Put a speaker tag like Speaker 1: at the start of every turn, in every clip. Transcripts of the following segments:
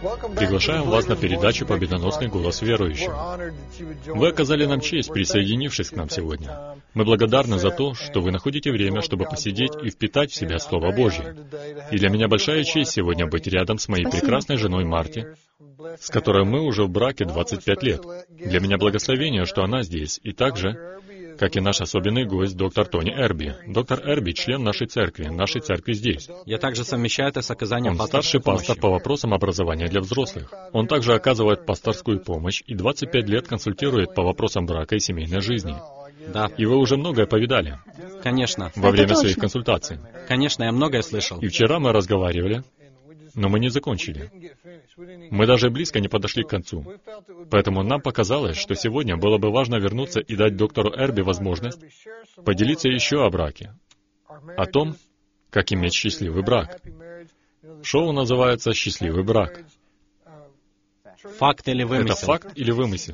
Speaker 1: Приглашаем вас на передачу «Победоносный голос верующего». Вы оказали нам честь, присоединившись к нам сегодня. Мы благодарны за то, что вы находите время, чтобы посидеть и впитать в себя Слово Божье. И для меня большая честь сегодня быть рядом с моей прекрасной женой Марти, с которой мы уже в браке 25 лет. Для меня благословение, что она здесь, и также, как и наш особенный гость, доктор Тони Эрби. Доктор Эрби — член нашей церкви здесь.
Speaker 2: Я также совмещаю это с оказанием
Speaker 1: Он старший пастор по вопросам образования для взрослых. Он также оказывает пасторскую помощь и 25 лет консультирует по вопросам брака и семейной жизни.
Speaker 2: Да.
Speaker 1: И вы уже многое повидали.
Speaker 2: Конечно.
Speaker 1: Во время своих консультаций.
Speaker 2: Конечно, я многое слышал.
Speaker 1: И вчера мы разговаривали, но мы не закончили. Мы даже близко не подошли к концу. Поэтому нам показалось, что сегодня было бы важно вернуться и дать доктору Эрби возможность поделиться еще о браке, о том, как иметь счастливый брак. Шоу называется «Счастливый брак».
Speaker 2: Факт или вымысел?
Speaker 1: Это факт или вымысел?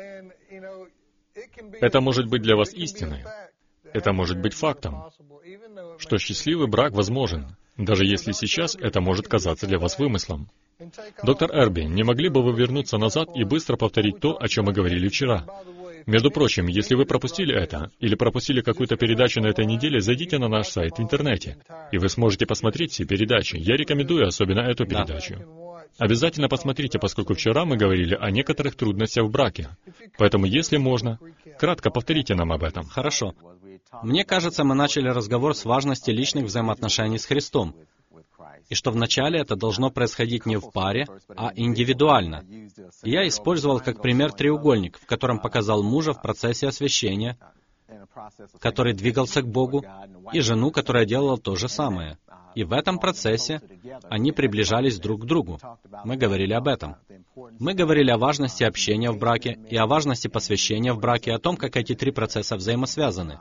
Speaker 1: Это может быть для вас истиной. Это может быть фактом, что счастливый брак возможен, даже если сейчас это может казаться для вас вымыслом. Доктор Эрби, не могли бы вы вернуться назад и быстро повторить то, о чем мы говорили вчера? Между прочим, если вы пропустили это, или пропустили какую-то передачу на этой неделе, зайдите на наш сайт в интернете, и вы сможете посмотреть все передачи. Я рекомендую особенно эту передачу. Обязательно посмотрите, поскольку вчера мы говорили о некоторых трудностях в браке. Поэтому, если можно, кратко повторите нам об этом.
Speaker 2: Хорошо. Мне кажется, мы начали разговор с важности личных взаимоотношений с Христом, и что вначале это должно происходить не в паре, а индивидуально. Я использовал как пример треугольник, в котором показал мужа в процессе освящения, который двигался к Богу, и жену, которая делала то же самое. И в этом процессе они приближались друг к другу. Мы говорили об этом. Мы говорили о важности общения в браке и о важности посвящения в браке, о том, как эти три процесса взаимосвязаны.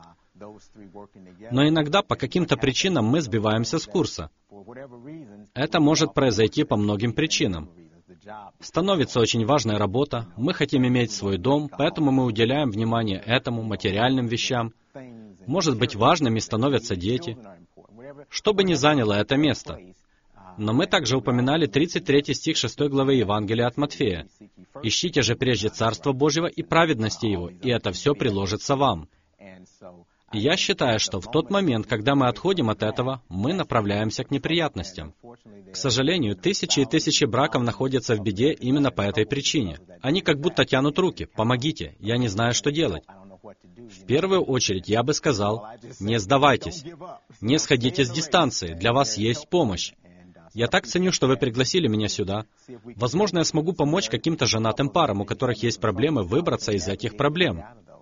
Speaker 2: Но иногда по каким-то причинам мы сбиваемся с курса. Это может произойти по многим причинам. Становится очень важная работа, мы хотим иметь свой дом, поэтому мы уделяем внимание этому, материальным вещам. Может быть, важными становятся дети. Что бы ни заняло это место. Но мы также упоминали 33 стих 6 главы Евангелия от Матфея. «Ищите же прежде Царство Божьего и праведности Его, и это все приложится вам». И я считаю, что в тот момент, когда мы отходим от этого, мы направляемся к неприятностям. К сожалению, тысячи и тысячи браков находятся в беде именно по этой причине. Они как будто тянут руки. «Помогите, я не знаю, что делать». В первую очередь я бы сказал, не сдавайтесь, не сходите с дистанции, для вас есть помощь. Я так ценю, что вы пригласили меня сюда. Возможно, я смогу помочь каким-то женатым парам, у которых есть проблемы, выбраться из этих проблем.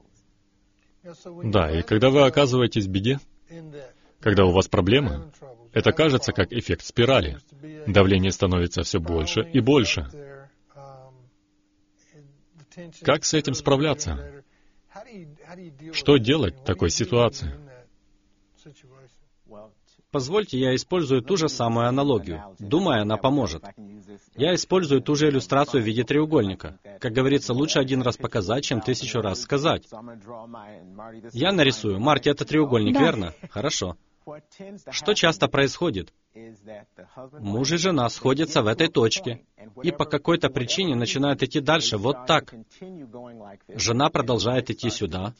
Speaker 1: Да, и когда вы оказываетесь в беде, когда у вас проблемы, это кажется как эффект спирали. Давление становится все больше и больше. Как с этим справляться? Что делать в такой ситуации?
Speaker 2: Позвольте, я использую ту же самую аналогию. Думаю, она поможет. Я использую ту же иллюстрацию в виде треугольника. Как говорится, лучше один раз показать, чем 1000 раз сказать. Я нарисую. Марти, это треугольник, верно? Хорошо. Что часто происходит? Муж и жена сходятся в этой точке, и по какой-то причине начинают идти дальше, вот так. Жена продолжает идти сюда.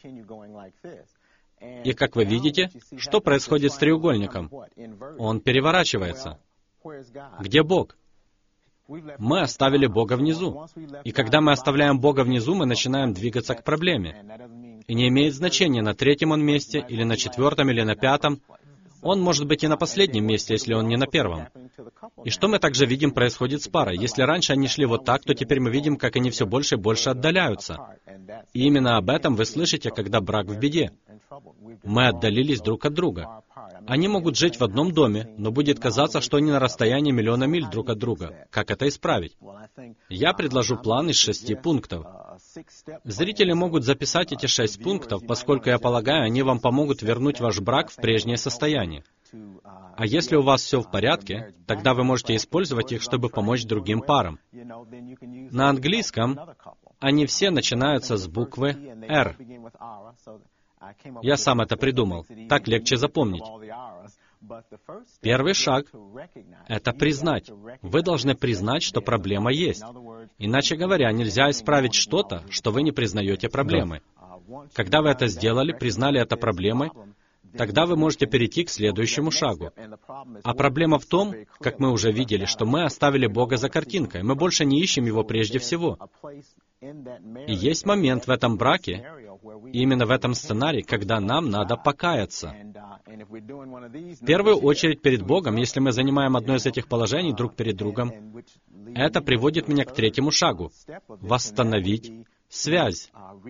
Speaker 2: И, как вы видите, что происходит с треугольником? Он переворачивается. Где Бог? Мы оставили Бога внизу. И когда мы оставляем Бога внизу, мы начинаем двигаться к проблеме. И не имеет значения, на 3-м он месте, или на 4-м, или на 5-м. Он может быть и на последнем месте, если он не на 1-м. И что мы также видим происходит с парой? Если раньше они шли вот так, то теперь мы видим, как они все больше и больше отдаляются. И именно об этом вы слышите, когда брак в беде. Мы отдалились друг от друга. Они могут жить в одном доме, но будет казаться, что они на расстоянии миллиона миль друг от друга. Как это исправить? Я предложу план из 6 пунктов. Зрители могут записать эти 6 пунктов, поскольку, я полагаю, они вам помогут вернуть ваш брак в прежнее состояние. А если у вас все в порядке, тогда вы можете использовать их, чтобы помочь другим парам. На английском они все начинаются с буквы «Р». Я сам это придумал. Так легче запомнить. Первый шаг — это признать. Вы должны признать, что проблема есть. Иначе говоря, нельзя исправить что-то, что вы не признаете проблемы. Когда вы это сделали, признали это проблемой, тогда вы можете перейти к следующему шагу. А проблема в том, как мы уже видели, что мы оставили Бога за картинкой. Мы больше не ищем Его прежде всего. И есть момент в этом браке, именно в этом сценарии, когда нам надо покаяться. В первую очередь перед Богом, если мы занимаем одно из этих положений друг перед другом, это приводит меня к третьему шагу — восстановить связь.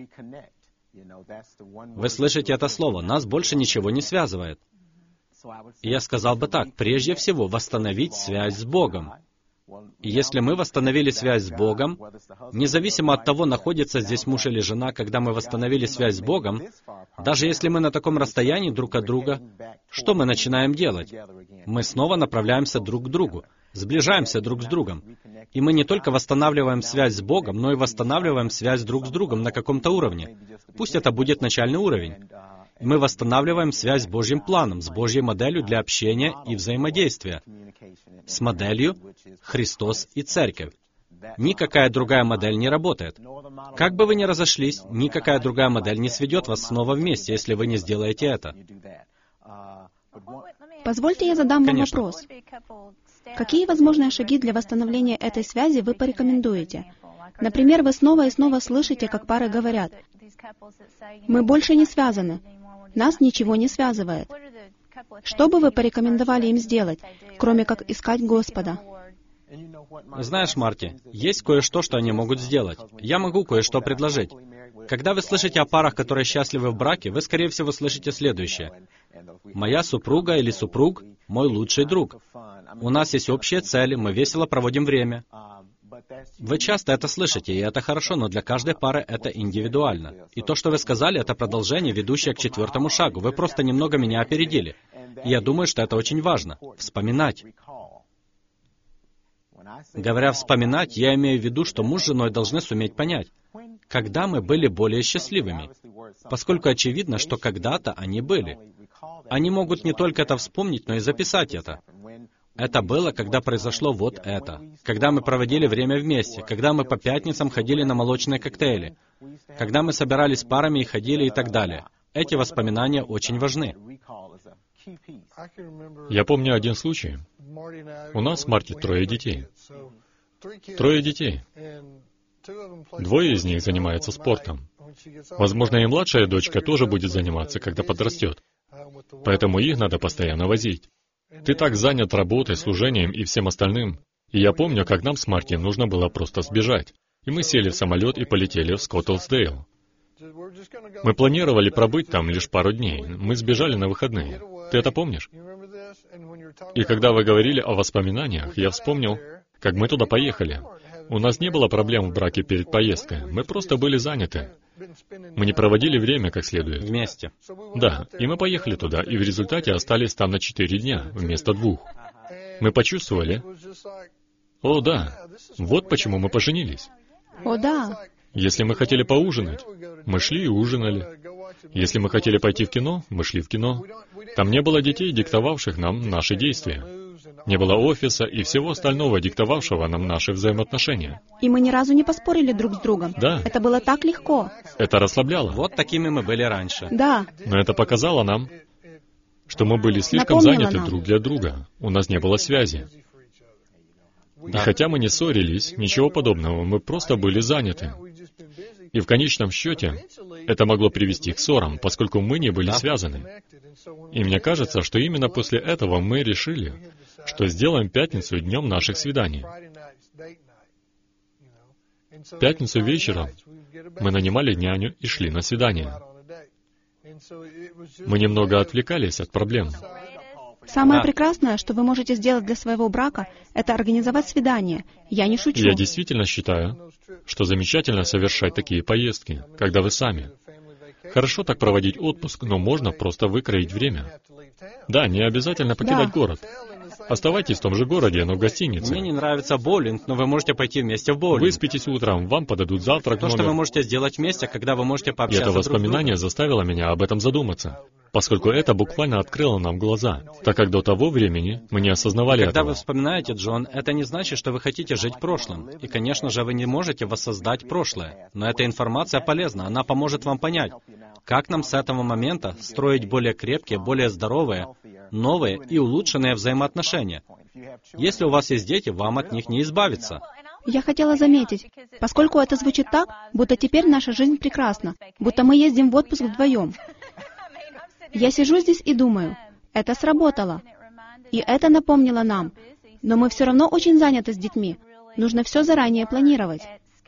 Speaker 2: Вы слышите это слово? Нас больше ничего не связывает. И я сказал бы так: прежде всего, восстановить связь с Богом. И если мы восстановили связь с Богом, независимо от того, находится здесь муж или жена, когда мы восстановили связь с Богом, даже если мы на таком расстоянии друг от друга, что мы начинаем делать? Мы снова направляемся друг к другу, сближаемся друг с другом. И мы не только восстанавливаем связь с Богом, но и восстанавливаем связь друг с другом на каком-то уровне. Пусть это будет начальный уровень. Мы восстанавливаем связь с Божьим планом, с Божьей моделью для общения и взаимодействия, с моделью Христос и Церковь. Никакая другая модель не работает. Как бы вы ни разошлись, никакая другая модель не сведет вас снова вместе, если вы не сделаете это.
Speaker 3: Позвольте, я задам вам
Speaker 2: Конечно.
Speaker 3: вопрос. Какие возможные шаги для восстановления этой связи вы порекомендуете? Например, вы снова и снова слышите, как пары говорят: «Мы больше не связаны. Нас ничего не связывает». Что бы вы порекомендовали им сделать, кроме как искать Господа?
Speaker 2: Знаешь, Марти, есть кое-что, что они могут сделать. Я могу кое-что предложить. Когда вы слышите о парах, которые счастливы в браке, вы, скорее всего, слышите следующее. «Моя супруга или супруг — мой лучший друг. У нас есть общие цели, мы весело проводим время». Вы часто это слышите, и это хорошо, но для каждой пары это индивидуально. И то, что вы сказали, это продолжение, ведущее к четвертому шагу. Вы просто немного меня опередили. И я думаю, что это очень важно — вспоминать. Говоря «вспоминать», я имею в виду, что муж с женой должны суметь понять, когда мы были более счастливыми, поскольку очевидно, что когда-то они были. Они могут не только это вспомнить, но и записать это. Это было, когда произошло вот это. Когда мы проводили время вместе, когда мы по пятницам ходили на молочные коктейли, когда мы собирались парами и ходили и так далее. Эти воспоминания очень важны.
Speaker 1: Я помню один случай. У нас с Марти 3 детей. 3 детей. 2 из них занимаются спортом. Возможно, и младшая дочка тоже будет заниматься, когда подрастет. Поэтому их надо постоянно возить. Ты так занят работой, служением и всем остальным. И я помню, как нам с Марти нужно было просто сбежать. И мы сели в самолет и полетели в Скотлсдейл. Мы планировали пробыть там лишь пару дней. Мы сбежали на выходные. Ты это помнишь? И когда вы говорили о воспоминаниях, я вспомнил, как мы туда поехали. У нас не было проблем в браке перед поездкой. Мы просто были заняты. Мы не проводили время как следует.
Speaker 2: Вместе.
Speaker 1: Да, и мы поехали туда, и в результате остались там на 4 дня, вместо 2. Мы почувствовали, о да, вот почему мы поженились.
Speaker 3: О да,
Speaker 1: Если мы хотели поужинать, мы шли и ужинали. Если мы хотели пойти в кино, мы шли в кино. Там не было детей, диктовавших нам наши действия. Не было офиса и всего остального, диктовавшего нам наши взаимоотношения.
Speaker 3: и мы ни разу не поспорили друг с другом.
Speaker 1: Да.
Speaker 3: Это было так легко.
Speaker 1: Это расслабляло.
Speaker 2: Вот такими мы были раньше.
Speaker 3: Да,
Speaker 1: Но это показало нам, что мы были слишком
Speaker 3: Напомнило
Speaker 1: заняты
Speaker 3: нам.
Speaker 1: друг для друга. У нас не было связи. И
Speaker 2: Да.
Speaker 1: хотя мы не ссорились, ничего подобного, мы просто были заняты. И в конечном счете это могло привести к ссорам, поскольку мы не были
Speaker 2: Да.
Speaker 1: связаны. И мне кажется, что именно после этого мы решили, что сделаем пятницу днем наших свиданий. В пятницу вечером мы нанимали няню и шли на свидание. Мы немного отвлекались от проблем.
Speaker 3: самое
Speaker 2: Да.
Speaker 3: прекрасное, что вы можете сделать для своего брака, это организовать свидание. Я не шучу.
Speaker 1: Я действительно считаю, что замечательно совершать такие поездки, когда вы сами. Хорошо так проводить отпуск, но можно просто выкроить время. Да, не обязательно покидать
Speaker 3: Да.
Speaker 1: город. Оставайтесь в том же городе, но в гостинице.
Speaker 2: Мне не нравится боулинг, но вы можете пойти вместе в боулинг.
Speaker 1: Выспитесь утром, вам подадут завтрак в
Speaker 2: То,
Speaker 1: номер.
Speaker 2: что вы можете сделать вместе, когда вы можете
Speaker 1: И
Speaker 2: пообщаться
Speaker 1: это
Speaker 2: друг с другом.
Speaker 1: воспоминание заставило меня об этом задуматься, поскольку это буквально открыло нам глаза, так как до того времени мы не осознавали
Speaker 2: Когда вы
Speaker 1: этого.
Speaker 2: вспоминаете, Джон, это не значит, что вы хотите жить прошлым. И, конечно же, вы не можете воссоздать прошлое. Но эта информация полезна, она поможет вам понять, как нам с этого момента строить более крепкие, более здоровые, новые и улучшенные взаимоотношения. Если у вас есть дети, вам от них не избавиться.
Speaker 3: Я хотела заметить, поскольку это звучит так, будто теперь наша жизнь прекрасна, будто мы ездим в отпуск вдвоем. Я сижу здесь и думаю, это сработало. И это напомнило нам. Но мы все равно очень заняты с детьми. Нужно все заранее планировать.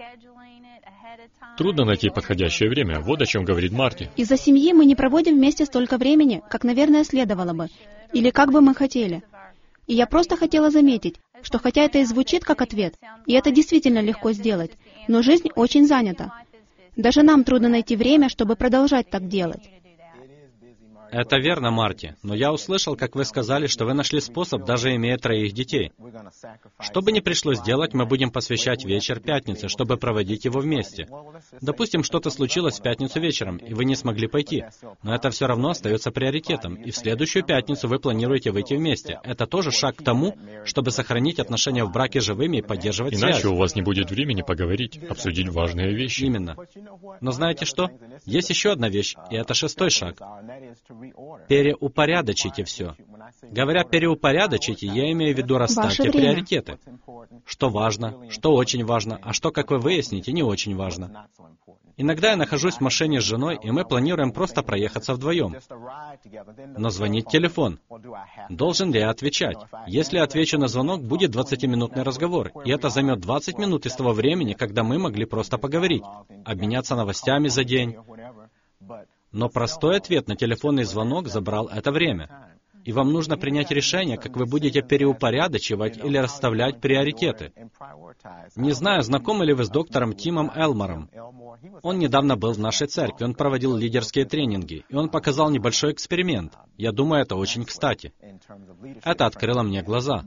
Speaker 1: Трудно найти подходящее время, вот о чем говорит Марти.
Speaker 3: Из-за семьи мы не проводим вместе столько времени, как, наверное, следовало бы, или как бы мы хотели. И я просто хотела заметить, что хотя это и звучит как ответ, и это действительно легко сделать, но жизнь очень занята. Даже нам трудно найти время, чтобы продолжать так делать.
Speaker 2: Это верно, Марти, но я услышал, как вы сказали, что вы нашли способ, даже имея 3 детей. Что бы ни пришлось делать, мы будем посвящать вечер пятницы, чтобы проводить его вместе. Допустим, что-то случилось в пятницу вечером, и вы не смогли пойти, но это все равно остается приоритетом, и в следующую пятницу вы планируете выйти вместе. Это тоже шаг к тому, чтобы сохранить отношения в браке живыми и поддерживать связь.
Speaker 1: Иначе у вас не будет времени поговорить, обсудить важные вещи.
Speaker 2: Именно. Но знаете что? Есть еще одна вещь, и это 6-й шаг. Переупорядочите все. Говоря «переупорядочите», я имею в виду расставьте приоритеты. Что важно, что очень важно, а что, как вы выясните, не очень важно. Иногда я нахожусь в машине с женой, и мы планируем просто проехаться вдвоем. Но звонит телефон. Должен ли я отвечать? Если я отвечу на звонок, будет 20-минутный разговор, и это займет 20 минут из того времени, когда мы могли просто поговорить, обменяться новостями за день. Но простой ответ на телефонный звонок забрал это время. И вам нужно принять решение, как вы будете переупорядочивать или расставлять приоритеты. Не знаю, знакомы ли вы с доктором Тимом Элмором. Он недавно был в нашей церкви, он проводил лидерские тренинги, и он показал небольшой эксперимент. Я думаю, это очень кстати. Это открыло мне глаза.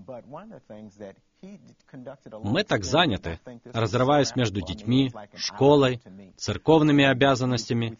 Speaker 2: Мы так заняты, разрываясь между детьми, школой, церковными обязанностями,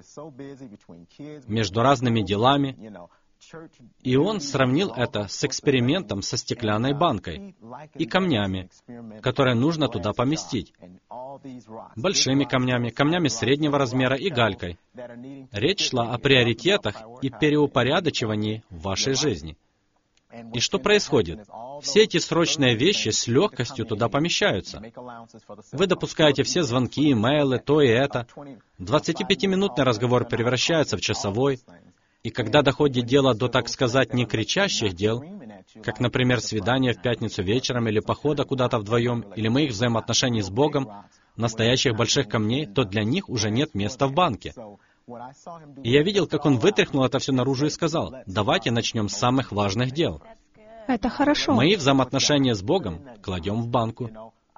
Speaker 2: между разными делами. И он сравнил это с экспериментом со стеклянной банкой и камнями, которые нужно туда поместить. Большими камнями, камнями среднего размера и галькой. Речь шла о приоритетах и переупорядочивании в вашей жизни. И что происходит? Все эти срочные вещи с легкостью туда помещаются. Вы допускаете все звонки, имейлы, то и это. 25-минутный разговор превращается в часовой. И когда доходит дело до, так сказать, не кричащих дел, как, например, свидания в пятницу вечером или похода куда-то вдвоем, или моих взаимоотношений с Богом, настоящих больших камней, то для них уже нет места в банке. И я видел, как он вытряхнул это все наружу и сказал, давайте начнем с самых важных дел.
Speaker 3: Это хорошо.
Speaker 2: Мои взаимоотношения с Богом кладем в банку.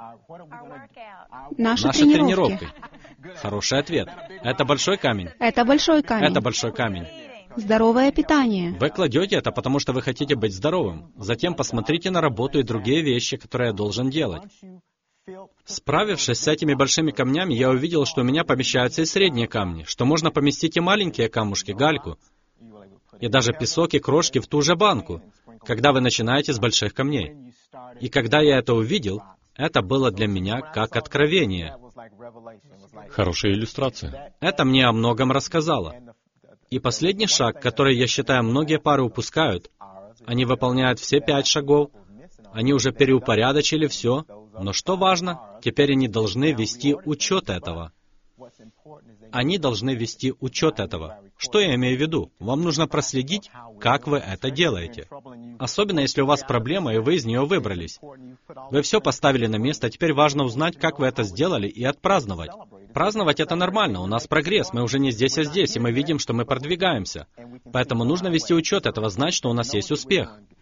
Speaker 3: Наши
Speaker 2: Наши
Speaker 3: тренировки.
Speaker 2: Хороший ответ. Это большой камень.
Speaker 3: Это большой камень.
Speaker 2: Это большой камень.
Speaker 3: Здоровое питание.
Speaker 2: Вы кладете это, потому что вы хотите быть здоровым. Затем посмотрите на работу и другие вещи, которые я должен делать. Справившись с этими большими камнями, я увидел, что у меня помещаются и средние камни, что можно поместить и маленькие камушки, гальку, и даже песок и крошки в ту же банку, когда вы начинаете с больших камней. И когда я это увидел, это было для меня как откровение.
Speaker 1: Хорошая иллюстрация.
Speaker 2: Это мне о многом рассказало. И последний шаг, который, я считаю, многие пары упускают, они выполняют все 5 шагов, они уже переупорядочили все, но что важно, теперь они должны вести учет этого. Они должны вести учет этого. Что я имею в виду? Вам нужно проследить, как вы это делаете. Особенно, если у вас проблема, и вы из нее выбрались. Вы все поставили на место, теперь важно узнать, как вы это сделали, и отпраздновать. Праздновать — это нормально, у нас прогресс, мы уже не здесь, а здесь, и мы видим, что мы продвигаемся. Поэтому нужно вести учет этого, знать, что у нас есть успех.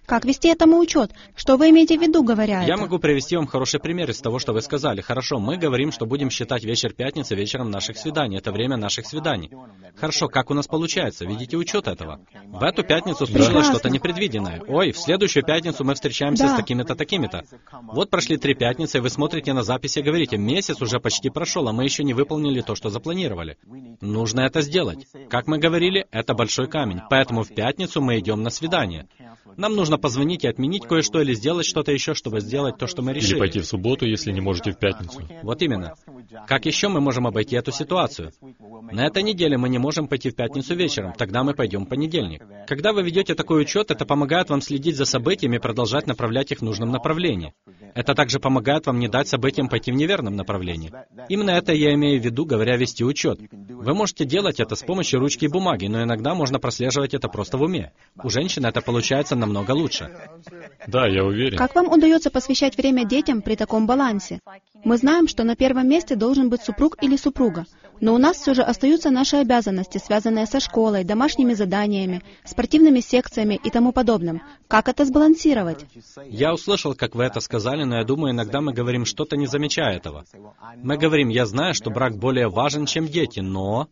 Speaker 3: Как вести этому учет? Что вы имеете в виду, говоря это?
Speaker 2: Я могу привести вам хороший пример из того, что вы сказали. Хорошо, мы говорим, что будем считать вечер пятницы вечером наших свиданий. Это время наших свиданий. Хорошо, как у нас получается? Ведите учет этого. В эту пятницу случилось что-то непредвиденное. Ой, в следующую пятницу мы встречаемся с такими-то, такими-то. Вот прошли 3 пятницы, и вы смотрите на записи и говорите, месяц уже почти прошел, а мы еще не выполнили то, что запланировали. Нужно это сделать. Как мы говорили, это большой камень. Поэтому в пятницу мы идем на свидание. Нам нужно позвонить и отменить кое-что или сделать что-то еще, чтобы сделать то, что мы решили.
Speaker 1: Или пойти в субботу, если не можете в пятницу.
Speaker 2: Вот именно. Как еще мы можем обойти эту ситуацию? На этой неделе мы не можем пойти в пятницу вечером, тогда мы пойдем в понедельник. Когда вы ведете такой учет, это помогает вам следить за событиями и продолжать направлять их в нужном направлении. Это также помогает вам не дать событиям пойти в неверном направлении. Именно это я имею в виду, говоря вести учет. Вы можете делать это с помощью ручки и бумаги, но иногда можно прослеживать это просто в уме. У женщин это получается намного лучше.
Speaker 1: Да, я уверен.
Speaker 3: Как вам удается посвящать время детям при таком балансе? Мы знаем, что на первом месте должен быть супруг или супруга, но у нас все же остаются наши обязанности, связанные со школой, домашними заданиями, спортивными секциями и тому подобным. Как это сбалансировать?
Speaker 2: Я услышал, как вы это сказали, но я думаю, иногда мы говорим что-то, не замечая этого. Мы говорим, я знаю, что брак более важен, чем дети, но...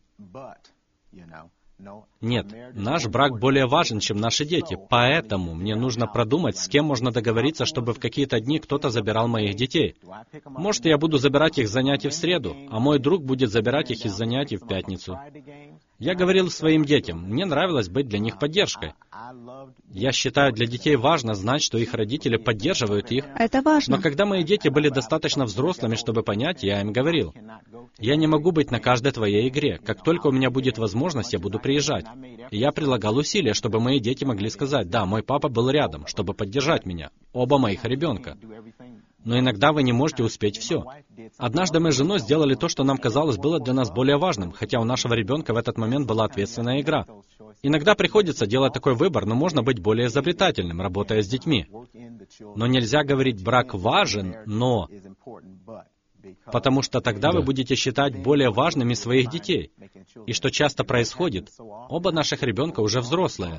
Speaker 2: Нет, наш брак более важен, чем наши дети, поэтому мне нужно продумать, с кем можно договориться, чтобы в какие-то дни кто-то забирал моих детей. Может, я буду забирать их с занятий в среду, а мой друг будет забирать их из занятий в пятницу. Я говорил своим детям, мне нравилось быть для них поддержкой. Я считаю, для детей важно знать, что их родители поддерживают их.
Speaker 3: Это важно.
Speaker 2: Но когда мои дети были достаточно взрослыми, чтобы понять, я им говорил, я не могу быть на каждой твоей игре. Как только у меня будет возможность, я буду приезжать. И я прилагал усилия, чтобы мои дети могли сказать, да, мой папа был рядом, чтобы поддержать меня. Оба моих ребенка. Но иногда вы не можете успеть все. Однажды мы с женой сделали то, что нам казалось было для нас более важным, хотя у нашего ребенка в этот момент была ответственная игра. Иногда приходится делать такой выбор, но можно быть более изобретательным, работая с детьми. Но нельзя говорить «брак важен», но... Потому что тогда вы будете считать более важными своих детей. И что часто происходит, оба наших ребенка уже взрослые.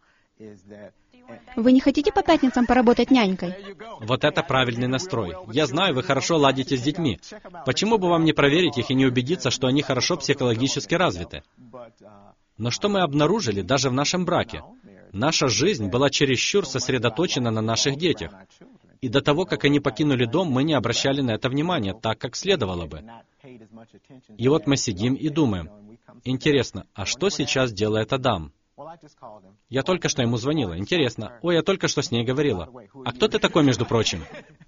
Speaker 3: Вы не хотите по пятницам поработать нянькой?
Speaker 2: Вот это правильный настрой. Я знаю, вы хорошо ладите с детьми. Почему бы вам не проверить их и не убедиться, что они хорошо психологически развиты? Но что мы обнаружили даже в нашем браке? Наша жизнь была чересчур сосредоточена на наших детях. И до того, как они покинули дом, мы не обращали на это внимания так, как следовало бы. И вот мы сидим и думаем, интересно, а что сейчас делает Адам? Я только что ему звонила. Интересно. Ой, я только что с ней говорила. А кто ты такой, между прочим?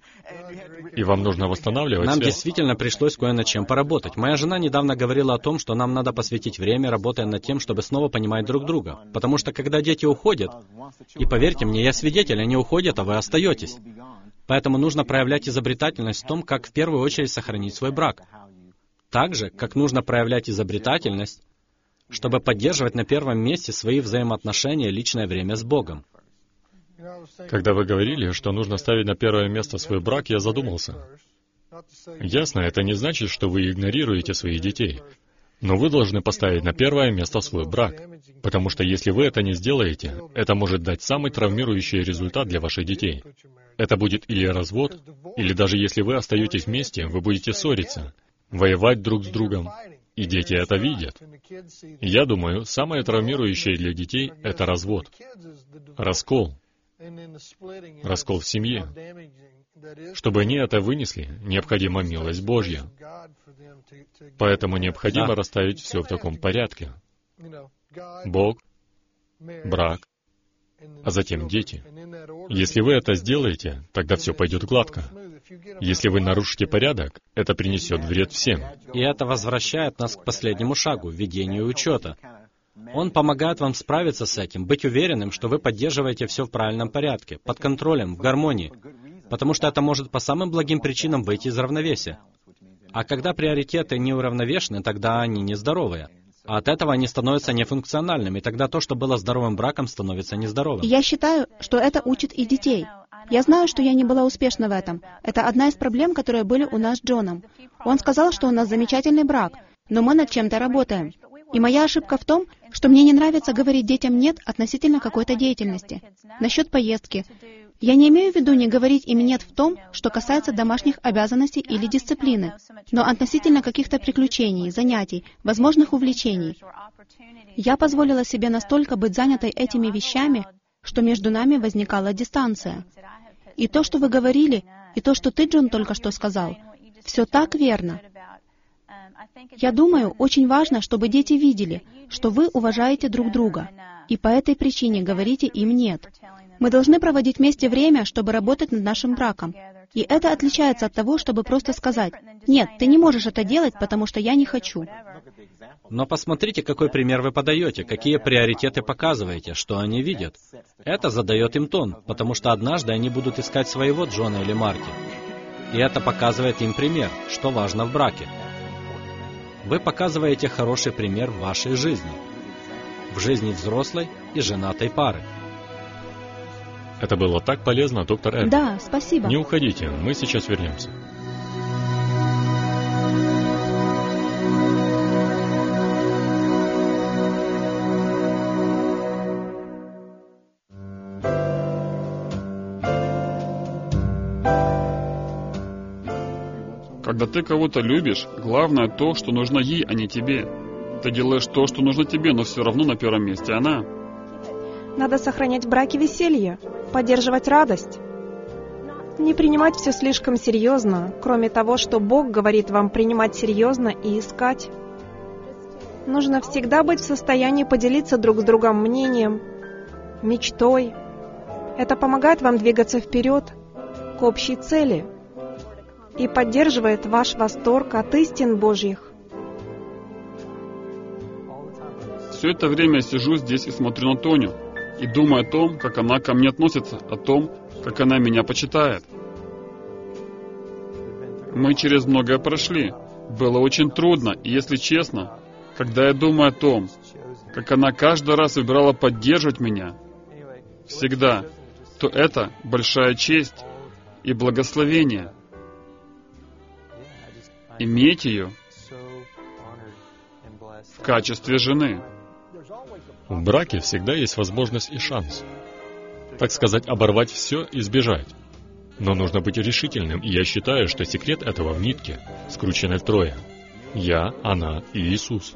Speaker 1: И вам нужно восстанавливать
Speaker 2: Нам
Speaker 1: связь.
Speaker 2: действительно пришлось кое над чем поработать. Моя жена недавно говорила о том, что нам надо посвятить время, работая над тем, чтобы снова понимать друг друга. Потому что когда дети уходят, и поверьте мне, я свидетель, они уходят, а вы остаетесь. Поэтому нужно проявлять изобретательность в том, как в первую очередь сохранить свой брак. Так же, как нужно проявлять изобретательность, чтобы поддерживать на первом месте свои взаимоотношения и личное время с Богом.
Speaker 1: Когда вы говорили, что нужно ставить на первое место свой брак, я задумался. Ясно, это не значит, что вы игнорируете своих детей. Но вы должны поставить на первое место свой брак. Потому что если вы это не сделаете, это может дать самый травмирующий результат для ваших детей. Это будет или развод, или даже если вы остаетесь вместе, вы будете ссориться, воевать друг с другом. И дети это видят. И я думаю, самое травмирующее для детей — это развод. Раскол. Раскол в семье. Чтобы они это вынесли, необходима милость Божья. Поэтому необходимо расставить все в таком порядке. Бог, брак, а затем дети. Если вы это сделаете, тогда все пойдет гладко. Если вы нарушите порядок, это принесет вред всем.
Speaker 2: И это возвращает нас к последнему шагу — ведению учета. Он помогает вам справиться с этим, быть уверенным, что вы поддерживаете все в правильном порядке, под контролем, в гармонии, потому что это может по самым благим причинам выйти из равновесия. А когда приоритеты неуравновешены, тогда они нездоровые. А от этого они становятся нефункциональными, и тогда то, что было здоровым браком, становится нездоровым.
Speaker 3: Я считаю, что это учит и детей. Я знаю, что я не была успешна в этом. Это одна из проблем, которые были у нас с Джоном. Он сказал, что у нас замечательный брак, но мы над чем-то работаем. И моя ошибка в том, что мне не нравится говорить детям «нет» относительно какой-то деятельности. Насчет поездки. Я не имею в виду не говорить им «нет» в том, что касается домашних обязанностей или дисциплины, но относительно каких-то приключений, занятий, возможных увлечений. Я позволила себе настолько быть занятой этими вещами, что между нами возникала дистанция. И то, что вы говорили, и то, что ты, Джон, только что сказал, все так верно. Я думаю, очень важно, чтобы дети видели, что вы уважаете друг друга, и по этой причине говорите им «нет». Мы должны проводить вместе время, чтобы работать над нашим браком. И это отличается от того, чтобы просто сказать «нет, ты не можешь это делать, потому что я не хочу».
Speaker 2: Но посмотрите, какой пример вы подаете, какие приоритеты показываете, что они видят. Это задает им тон, потому что однажды они будут искать своего Джона или Марти. И это показывает им пример, что важно в браке. Вы показываете хороший пример в вашей жизни, в жизни взрослой и женатой пары.
Speaker 1: Это было так полезно, доктор Эрби.
Speaker 3: Да, спасибо.
Speaker 1: Не уходите, мы сейчас вернемся.
Speaker 4: Когда ты кого-то любишь, главное то, что нужно ей, а не тебе. Ты делаешь то, что нужно тебе, но все равно на первом месте она.
Speaker 5: Надо сохранять в браке веселье, поддерживать радость. Не принимать все слишком серьезно, кроме того, что Бог говорит вам принимать серьезно и искать. Нужно всегда быть в состоянии поделиться друг с другом мнением, мечтой. Это помогает вам двигаться вперед, к общей цели, и поддерживает ваш восторг от истин Божьих.
Speaker 4: Все это время я сижу здесь и смотрю на Тоню, и думаю о том, как она ко мне относится, о том, как она меня почитает. Мы через многое прошли. Было очень трудно, и если честно, когда я думаю о том, как она каждый раз выбирала поддерживать меня, всегда, то это большая честь и благословение. Иметь ее в качестве жены.
Speaker 1: В браке всегда есть возможность и шанс. Так сказать, оборвать все и сбежать. Но нужно быть решительным, и я считаю, что секрет этого в нитке, скрученной втрое. Я, она и Иисус.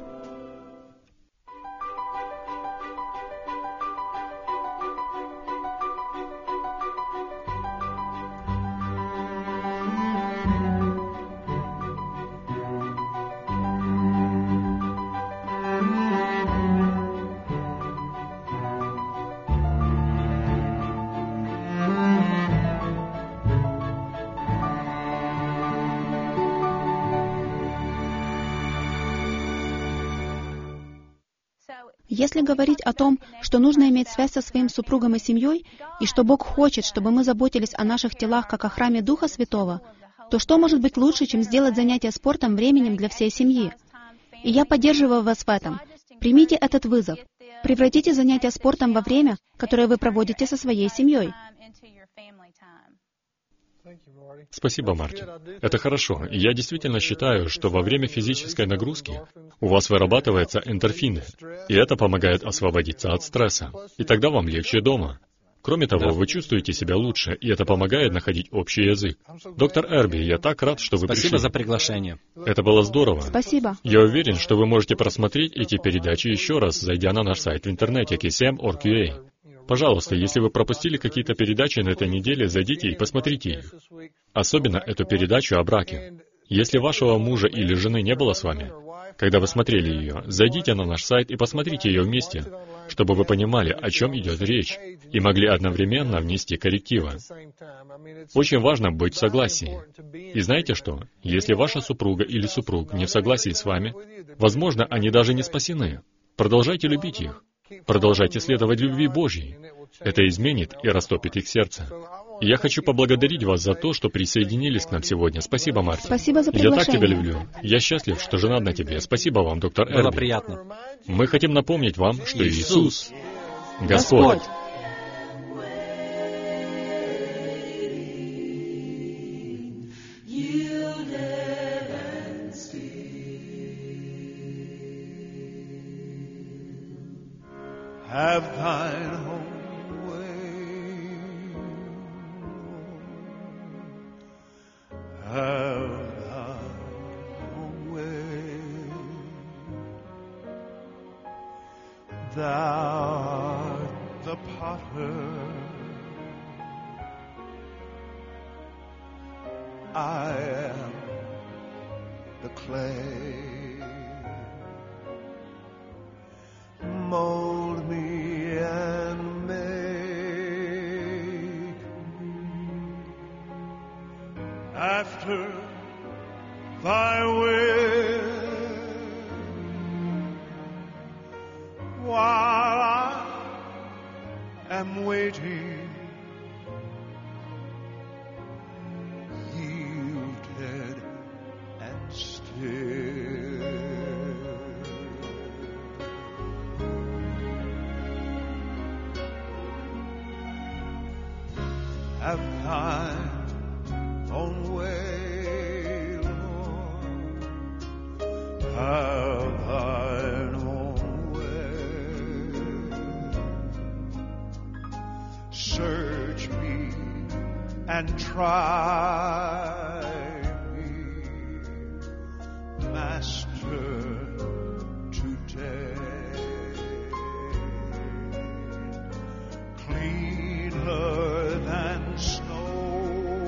Speaker 3: Если говорить о том, что нужно иметь связь со своим супругом и семьей, и что Бог хочет, чтобы мы заботились о наших телах, как о храме Духа Святого, то что может быть лучше, чем сделать занятия спортом временем для всей семьи? И я поддерживаю вас в этом. Примите этот вызов. Превратите занятия спортом во время, которое вы проводите со своей семьей.
Speaker 1: Спасибо, Марти. Это хорошо. И я действительно считаю, что во время физической нагрузки у вас вырабатываются эндорфины, и это помогает освободиться от стресса. И тогда вам легче дома. Кроме того, вы чувствуете себя лучше, и это помогает находить общий язык. Доктор Эрби, я так рад, что вы пришли.
Speaker 2: Спасибо за приглашение.
Speaker 1: Это было здорово.
Speaker 3: Спасибо.
Speaker 1: Я уверен, что вы можете просмотреть эти передачи еще раз, зайдя на наш сайт в интернете KCM.org.ua. Пожалуйста, если вы пропустили какие-то передачи на этой неделе, зайдите и посмотрите их. Особенно эту передачу о браке. Если вашего мужа или жены не было с вами, когда вы смотрели ее, зайдите на наш сайт и посмотрите ее вместе, чтобы вы понимали, о чем идет речь, и могли одновременно внести коррективы. Очень важно быть в согласии. И знаете что? Если ваша супруга или супруг не в согласии с вами, возможно, они даже не спасены. Продолжайте любить их. Продолжайте следовать любви Божьей. Это изменит и растопит их сердце. И я хочу поблагодарить вас за то, что присоединились к нам сегодня. Спасибо, Марти.
Speaker 3: Спасибо за
Speaker 1: Я
Speaker 3: приглашение.
Speaker 1: так тебя люблю. Я счастлив, что женат на тебе. Спасибо вам, доктор Эрби.
Speaker 2: Было приятно.
Speaker 1: Мы хотим напомнить вам, что Иисус — Господь.
Speaker 6: have thine own way, have thine own way. Thou art the potter, I am the clay. Mold me and make me after thy will, while I am waiting, yielded and still. Have thine own way, Lord, have thine own way. Search me and try me, Master, today. Cleaner than snow,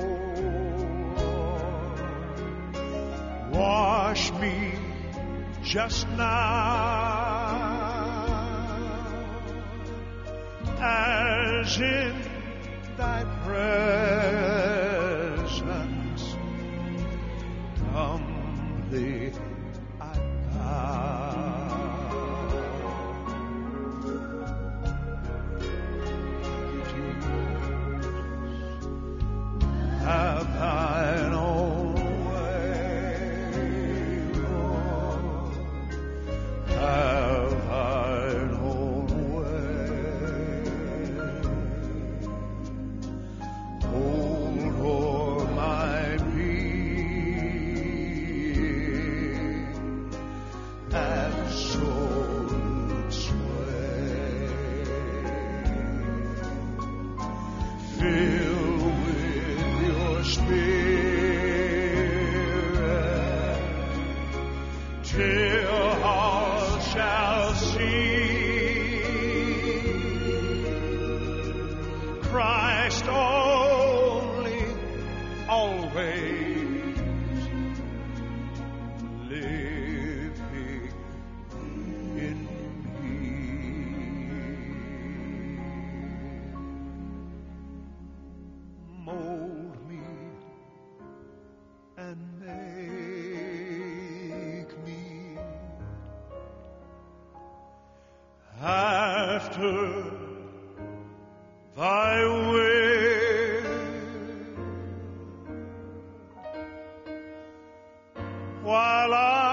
Speaker 6: wash me just now, as in thy presence humbly I bow. Have thine own way, Lord, have thine own way. Hold o'er my being absolute sway. Fill with your Spirit till all shall see Christ only, always living in me. Mold me and make me after thy will, while I